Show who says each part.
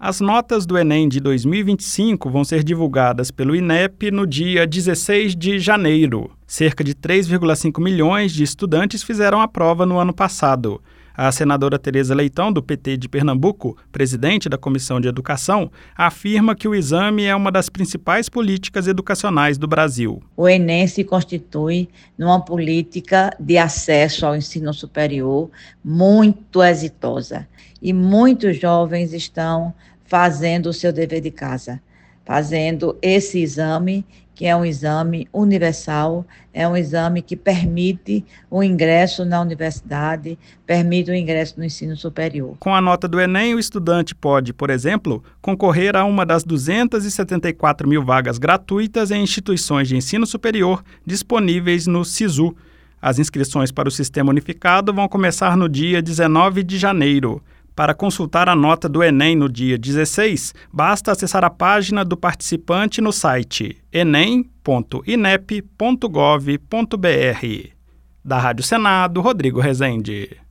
Speaker 1: As notas do Enem de 2025 vão ser divulgadas pelo INEP no dia 16 de janeiro. Cerca de 3,5 milhões de estudantes fizeram a prova no ano passado. A senadora Tereza Leitão, do PT de Pernambuco, presidente da Comissão de Educação, afirma que o exame é uma das principais políticas educacionais do Brasil.
Speaker 2: O Enem se constitui numa política de acesso ao ensino superior muito exitosa e muitos jovens estão fazendo o seu dever de casa, fazendo esse exame, que é um exame universal, é um exame que permite o ingresso na universidade, permite o ingresso no ensino superior.
Speaker 1: Com a nota do Enem, o estudante pode, por exemplo, concorrer a uma das 274 mil vagas gratuitas em instituições de ensino superior disponíveis no SISU. As inscrições para o Sistema Unificado vão começar no dia 19 de janeiro. Para consultar a nota do Enem no dia 16, basta acessar a página do participante no site enem.inep.gov.br. Da Rádio Senado, Rodrigo Rezende.